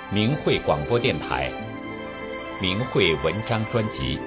明慧广播电台明慧文章专辑。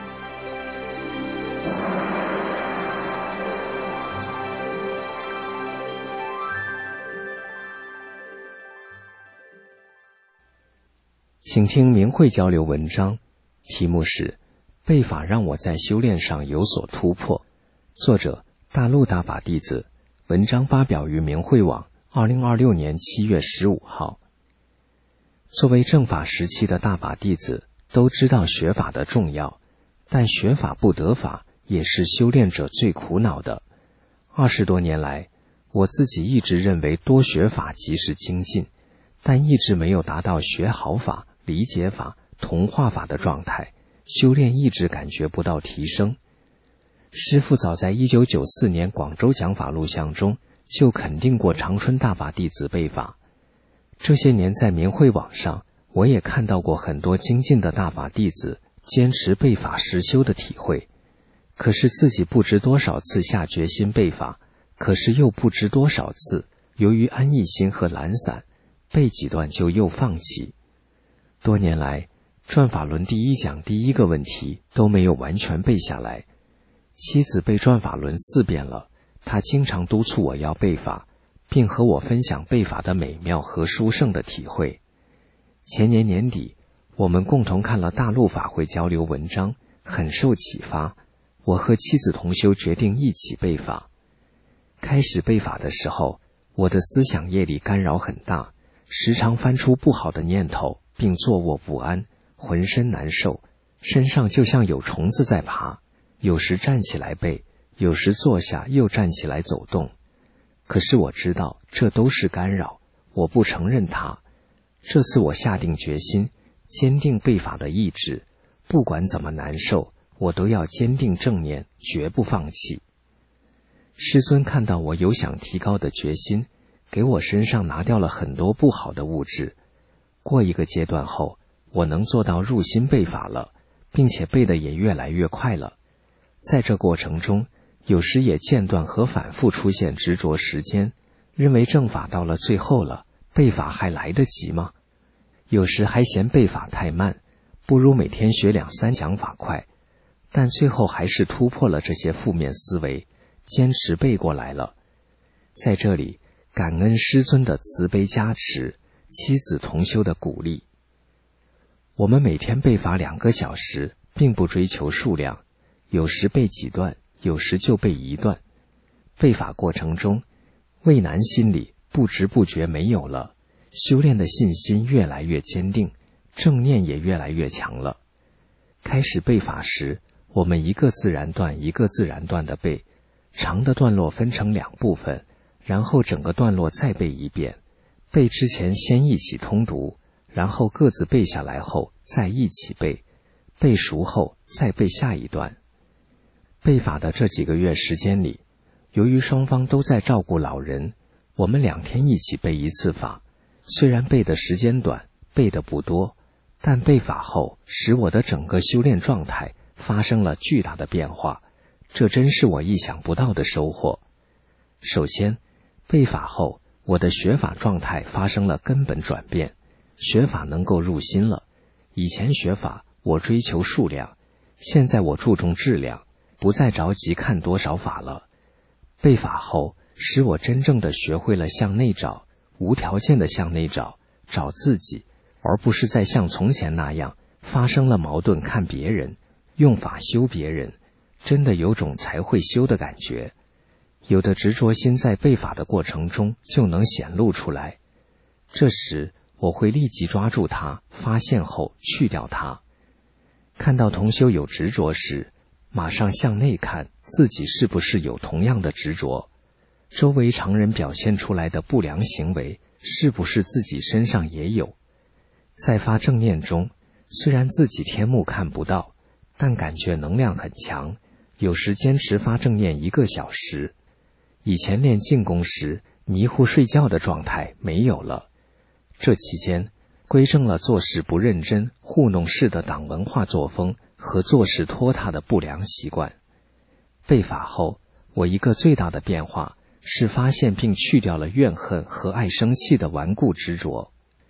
请听明慧交流文章，题目是背法让我在修炼上有所突破，作者大陆大法弟子，文章发表于明慧网2026年7月15号。作为正法时期的大法弟子，都知道学法的重要，但学法不得法也是修炼者最苦恼的。20多年来，我自己一直认为多学法即是精进，但一直没有达到学好法、理解法、同化法的状态，修炼一直感觉不到提升。师父早在1994年广州讲法录像中就肯定过长春大法弟子背法。这些年在明慧网上，我也看到过很多精进的大法弟子坚持背法实修的体会，可是自己不知多少次下决心背法，可是又不知多少次由于安逸心和懒散，背几段就又放弃。多年来，转法轮第一讲第一个问题都没有完全背下来。妻子背转法轮4遍了，她经常督促我要背法，并和我分享背法的美妙和殊胜的体会。前年年底，我们共同看了大陆法会交流文章，很受启发。我和妻子同修决定一起背法。开始背法的时候，我的思想业力干扰很大，时常翻出不好的念头，并坐卧不安，浑身难受，身上就像有虫子在爬，有时站起来背，有时坐下又站起来走动。可是我知道这都是干扰，我不承认它。这次我下定决心，坚定背法的意志，不管怎么难受，我都要坚定正念，绝不放弃。师尊看到我有想提高的决心，给我身上拿掉了很多不好的物质。过一个阶段后，我能做到入心背法了，并且背得也越来越快了。在这过程中，有时也间断和反复出现执着时间，认为正法到了最后了，背法还来得及吗？有时还嫌背法太慢，不如每天学2、3讲法快，但最后还是突破了这些负面思维，坚持背过来了。在这里，感恩师尊的慈悲加持，妻子同修的鼓励。我们每天背法2个小时，并不追求数量，有时背几段，有时就背1段。背法过程中，畏难心理不知不觉没有了，修炼的信心越来越坚定，正念也越来越强了。开始背法时，我们一个自然段一个自然段的背，长的段落分成2部分，然后整个段落再背1遍。背之前先一起通读，然后各自背下来后再一起背，背熟后再背下一段。背法的这几个月时间里，由于双方都在照顾老人，我们2天一起背1次法。虽然背的时间短，背的不多，但背法后使我的整个修炼状态发生了巨大的变化，这真是我意想不到的收获。首先，背法后我的学法状态发生了根本转变，学法能够入心了。以前学法我追求数量，现在我注重质量，不再着急看多少法了。背法后使我真正的学会了向内找，无条件的向内找，找自己，而不是再像从前那样发生了矛盾看别人，用法修别人，真的有种才会修的感觉。有的执着心在背法的过程中就能显露出来，这时我会立即抓住它，发现后去掉它。看到同修有执着时，马上向内看自己是不是有同样的执着，周围常人表现出来的不良行为是不是自己身上也有。在发正念中，虽然自己天目看不到，但感觉能量很强，有时坚持发正念1个小时。以前练静功时迷糊睡觉的状态没有了，这期间归正了做事不认真、糊弄式的党文化作风和做事拖沓的不良习惯。背法后，我一个最大的变化是发现并去掉了怨恨和爱生气的顽固执着。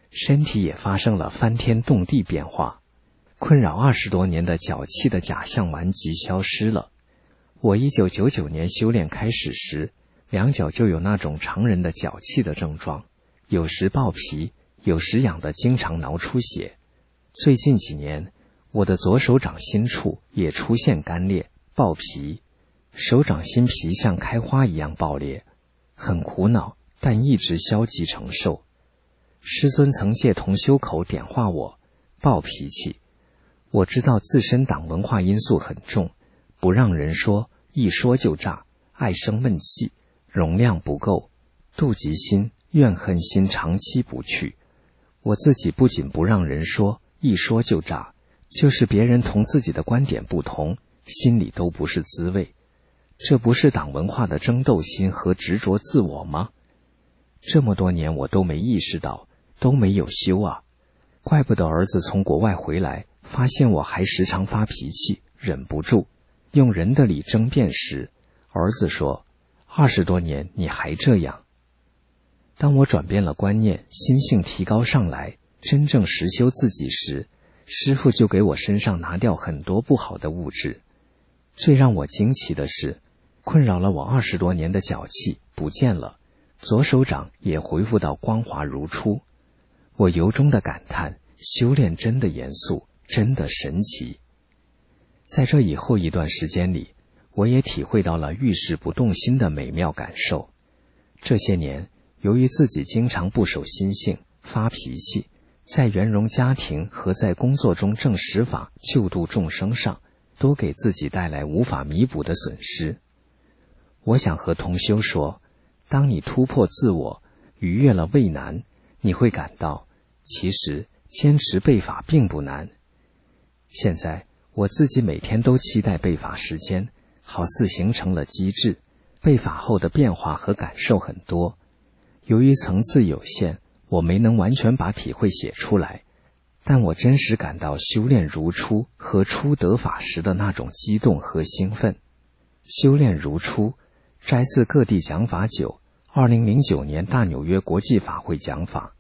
身体也发生了翻天动地变化。困扰20多年的脚气的假象顽疾消失了。我1999年修炼开始时，两脚就有那种常人的脚气的症状，有时爆皮，有时痒得经常挠出血。最近几年，我的左手掌心处也出现干裂、爆皮，手掌心皮像开花一样爆裂，很苦恼，但一直消极承受。师尊曾借同修口点化我，暴脾气。我知道自身党文化因素很重，不让人说，一说就炸，爱生闷气，容量不够，妒忌心、怨恨心长期不去。我自己不仅不让人说，一说就炸，就是别人同自己的观点不同，心里都不是滋味。这不是党文化的争斗心和执着自我吗？这么多年我都没意识到，都没有修啊。怪不得儿子从国外回来，发现我还时常发脾气，忍不住用人的理争辩时，儿子说：“20多年你还这样。”当我转变了观念，心性提高上来，真正实修自己时，师父就给我身上拿掉很多不好的物质。最让我惊奇的是，困扰了我20多年的脚气不见了，左手掌也恢复到光滑如初。我由衷的感叹，修炼真的严肃，真的神奇。在这以后一段时间里，我也体会到了遇事不动心的美妙感受。这些年，由于自己经常不守心性，发脾气，在圆融家庭和在工作中证实法、救度众生上，都给自己带来无法弥补的损失。我想和同修说，当你突破自我，逾越了畏难，你会感到其实坚持背法并不难。现在我自己每天都期待背法时间，好似形成了机制，背法后的变化和感受很多。由于层次有限，我没能完全把体会写出来，但我真实感到修炼如初和初得法时的那种激动和兴奋。修炼如初，摘自各地讲法9 2009年大纽约国际法会讲法。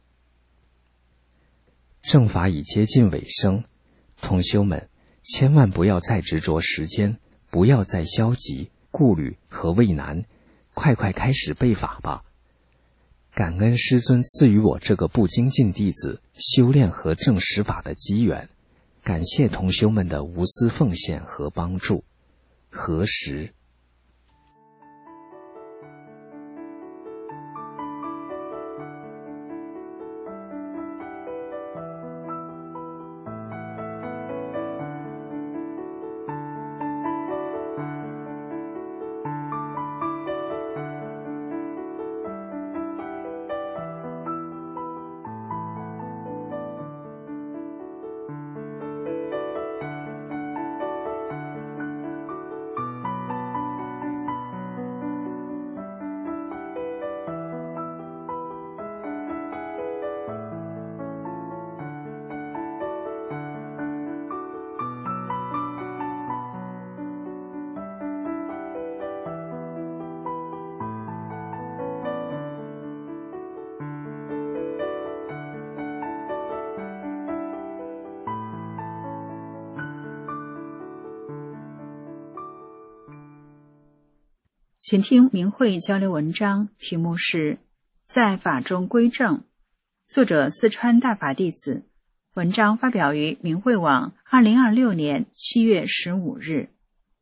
正法已接近尾声，同修们千万不要再执着时间，不要再消极、顾虑和畏难，快快开始背法吧。感恩师尊赐予我这个不精进弟子修炼和证实法的机缘，感谢同修们的无私奉献和帮助。何时？ 请听明慧交流文章，题目是在法中归正，作者四川大法弟子，文章发表于明慧网2026年7月15日。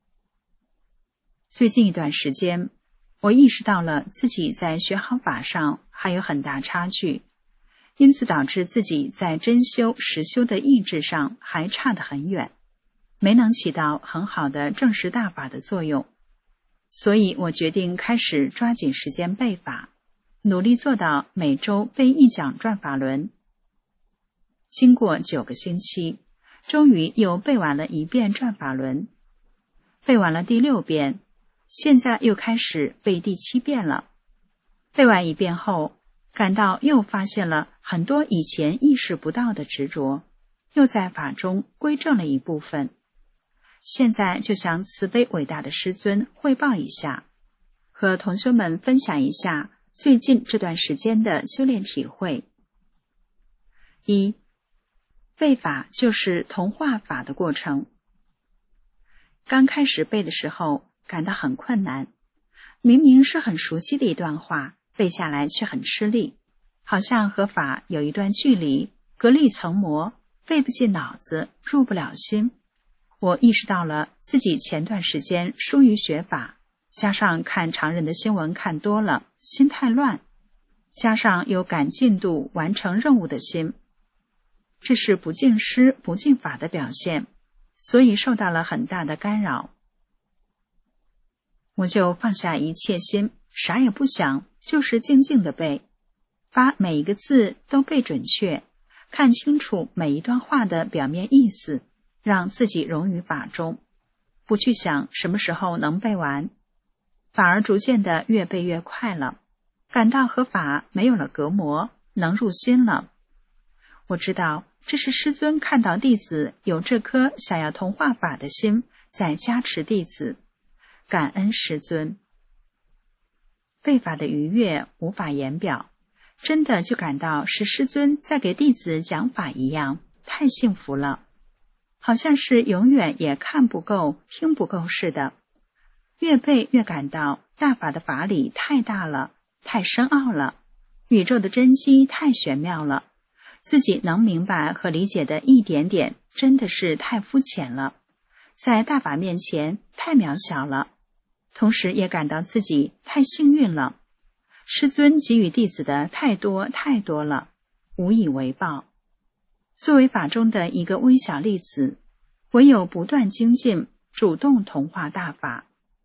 最近一段时间，我意识到了自己在学好法上还有很大差距，因此导致自己在真修实修的意志上还差得很远，没能起到很好的证实大法的作用。所以我决定开始抓紧时间背法，努力做到每周背一讲转法轮。经过9个星期，终于又背完了1遍转法轮，背完了第6遍，现在又开始背第7遍了。背完1遍后，感到又发现了很多以前意识不到的执着，又在法中归正了一部分。现在就向慈悲伟大的师尊汇报一下，和同修们分享一下最近这段时间的修炼体会。 1. 背法就是同化法的过程。刚开始背的时候感到很困难，明明是很熟悉的一段话，背下来却很吃力，好像和法有一段距离，隔了一层膜，背不进脑子，入不了心。我意识到了自己前段时间疏于学法，加上看常人的新闻看多了，心太乱，加上有赶进度完成任务的心，这是不敬师不敬法的表现，所以受到了很大的干扰。我就放下一切心，啥也不想，就是静静地背，把每一个字都背准确，看清楚每一段话的表面意思，让自己融于法中，不去想什么时候能背完，反而逐渐的越背越快了，感到和法没有了隔膜，能入心了。我知道这是师尊看到弟子有这颗想要同化法的心，在加持弟子，感恩师尊。背法的愉悦无法言表，真的就感到是师尊在给弟子讲法一样，太幸福了，好像是永远也看不够听不够似的。越背越感到大法的法理太大了，太深奥了，宇宙的真机太玄妙了，自己能明白和理解的一点点真的是太肤浅了，在大法面前太渺小了，同时也感到自己太幸运了，师尊给予弟子的太多太多了，无以为报。作为法中的一个微小粒子，唯有不断精进，主动同化大法。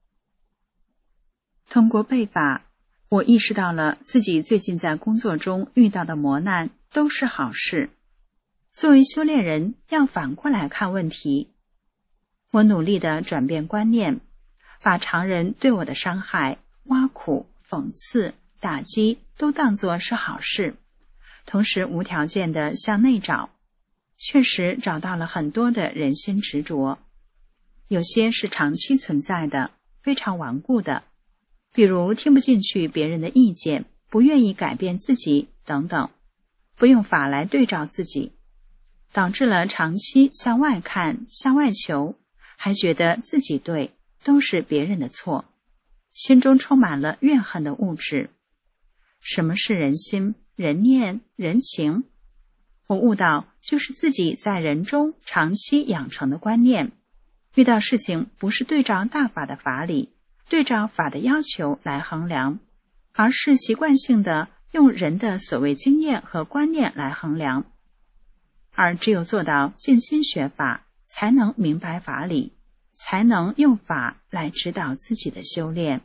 通过背法，我意识到了自己最近在工作中遇到的磨难都是好事。作为修炼人，要反过来看问题。我努力地转变观念，把常人对我的伤害、挖苦、讽刺、打击都当作是好事，同时无条件地向内找，确实找到了很多的人心执着，有些是长期存在的，非常顽固的，比如听不进去别人的意见，不愿意改变自己等等，不用法来对照自己，导致了长期向外看、向外求，还觉得自己对，都是别人的错，心中充满了怨恨的物质。什么是人心、人念、人情？我悟到，就是自己在人中长期养成的观念，遇到事情不是对照大法的法理，对照法的要求来衡量，而是习惯性的用人的所谓经验和观念来衡量。而只有做到静心学法，才能明白法理，才能用法来指导自己的修炼。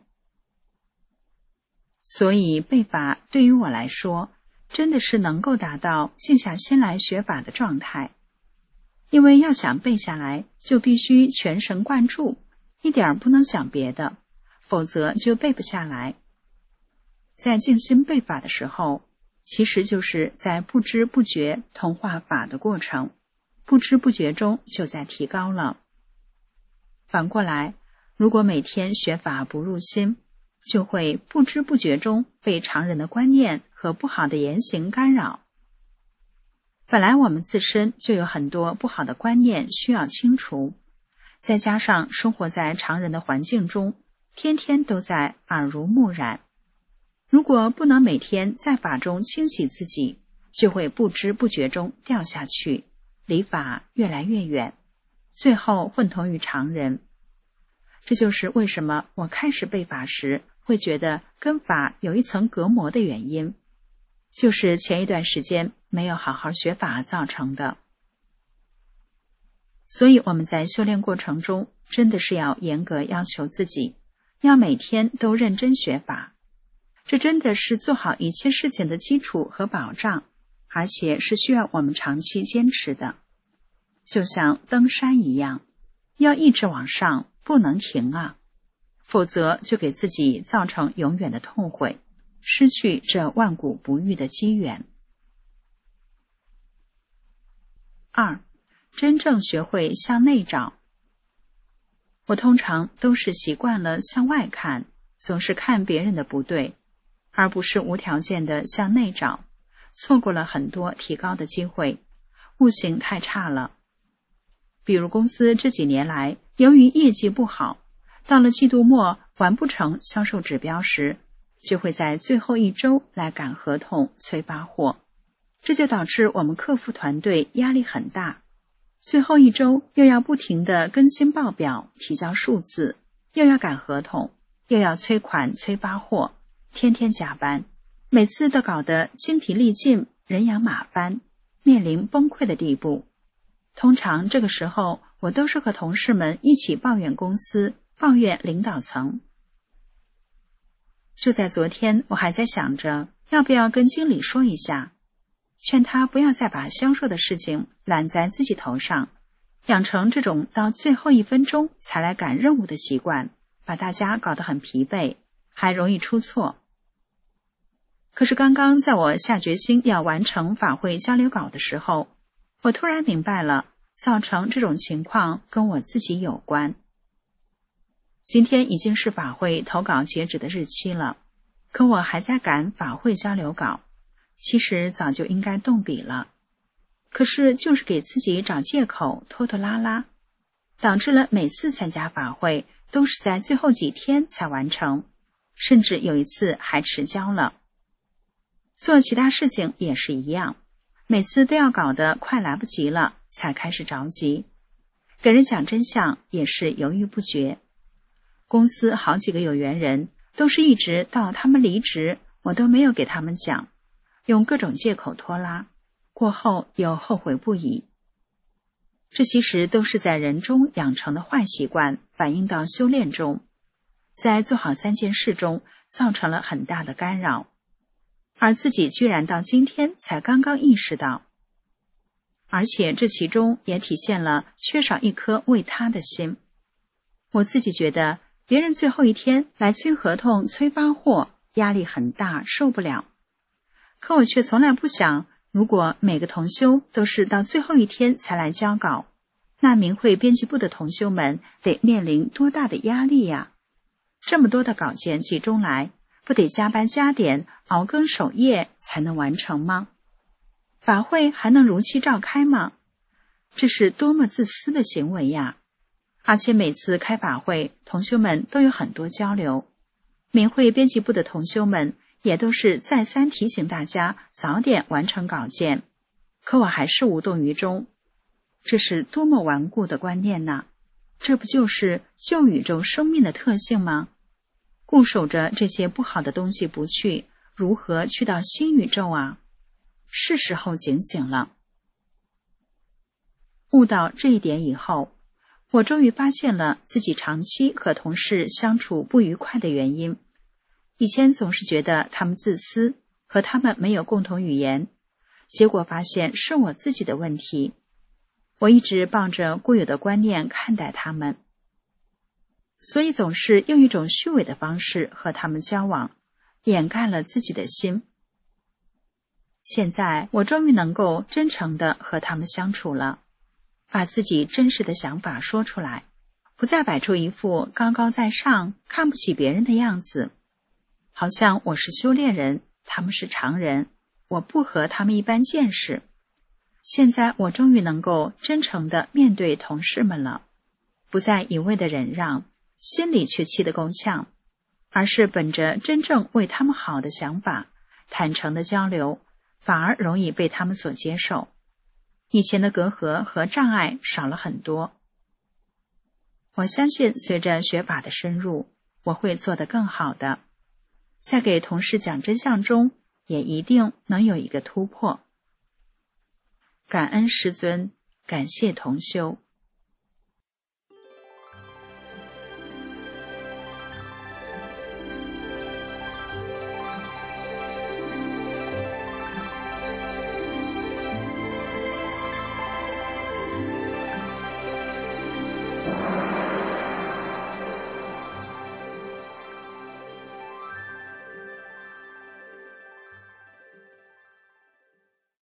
所以背法对于我来说，真的是能够达到静下心来学法的状态。因为要想背下来，就必须全神贯注，一点不能想别的，否则就背不下来。在静心背法的时候，其实就是在不知不觉同化法的过程，不知不觉中就在提高了。反过来，如果每天学法不入心，就会不知不觉中被常人的观念和不好的言行干扰。本来我们自身就有很多不好的观念需要清除，再加上生活在常人的环境中，天天都在耳濡目染。如果不能每天在法中清洗自己，就会不知不觉中掉下去，离法越来越远，最后混同于常人。这就是为什么我开始背法时会觉得跟法有一层隔膜的原因，就是前一段时间没有好好学法造成的。所以我们在修炼过程中真的是要严格要求自己，要每天都认真学法，这真的是做好一切事情的基础和保障，而且是需要我们长期坚持的。就像登山一样，要一直往上，不能停啊，否则就给自己造成永远的痛悔，失去这万古不遇的机缘。2. 真正学会向内找。我通常都是习惯了向外看，总是看别人的不对，而不是无条件的向内找， 错过了很多提高的机会，悟性太差了。比如公司这几年来，由于业绩不好，到了季度末完不成销售指标时，就会在最后一周来赶合同催发货，这就导致我们客服团队压力很大。最后一周又要不停地更新报表，提交数字，又要赶合同，又要催款催发货，天天加班，每次都搞得精疲力尽，人仰马翻，面临崩溃的地步。通常这个时候，我都是和同事们一起抱怨公司，抱怨领导层。就在昨天，我还在想着要不要跟经理说一下，劝他不要再把销售的事情揽在自己头上，养成这种到最后1分钟才来赶任务的习惯，把大家搞得很疲惫，还容易出错。可是刚刚在我下决心要完成法会交流稿的时候，我突然明白了，造成这种情况跟我自己有关。今天已经是法会投稿截止的日期了，可我还在赶法会交流稿，其实早就应该动笔了，可是就是给自己找借口，拖拖拉拉，导致了每次参加法会都是在最后几天才完成，甚至有一次还迟交了。做其他事情也是一样，每次都要搞得快来不及了才开始着急，给人讲真相也是犹豫不决。公司好几个有缘人都是一直到他们离职，我都没有给他们讲，用各种借口拖拉，过后又后悔不已。这其实都是在人中养成的坏习惯，反映到修炼中，在做好3件事中造成了很大的干扰，而自己居然到今天才刚刚意识到。而且这其中也体现了缺少一颗为他的心。我自己觉得别人最后一天来催合同催发货，压力很大，受不了。可我却从来不想，如果每个同修都是到最后一天才来交稿，那明慧编辑部的同修们得面临多大的压力呀！这么多的稿件集中来，不得加班加点，熬更守夜才能完成吗？法会还能如期召开吗？这是多么自私的行为呀！而且每次开法会，同修们都有很多交流，明慧编辑部的同修们也都是再三提醒大家早点完成稿件，可我还是无动于衷。这是多么顽固的观念呐！这不就是旧宇宙生命的特性吗？固守着这些不好的东西不去，如何去到新宇宙啊？是时候警醒了。悟到这一点以后，我终于发现了自己长期和同事相处不愉快的原因。以前总是觉得他们自私，和他们没有共同语言，结果发现是我自己的问题。我一直抱着固有的观念看待他们，所以总是用一种虚伪的方式和他们交往，掩盖了自己的心。现在我终于能够真诚地和他们相处了，把自己真实的想法说出来，不再摆出一副高高在上，看不起别人的样子，好像我是修炼人，他们是常人，我不和他们一般见识。现在我终于能够真诚地面对同事们了，不再一味的忍让，心里却气得够呛，而是本着真正为他们好的想法，坦诚的交流，反而容易被他们所接受。以前的隔阂和障碍少了很多。我相信随着学法的深入，我会做得更好的，在给同事讲真相中，也一定能有一个突破。感恩师尊，感谢同修。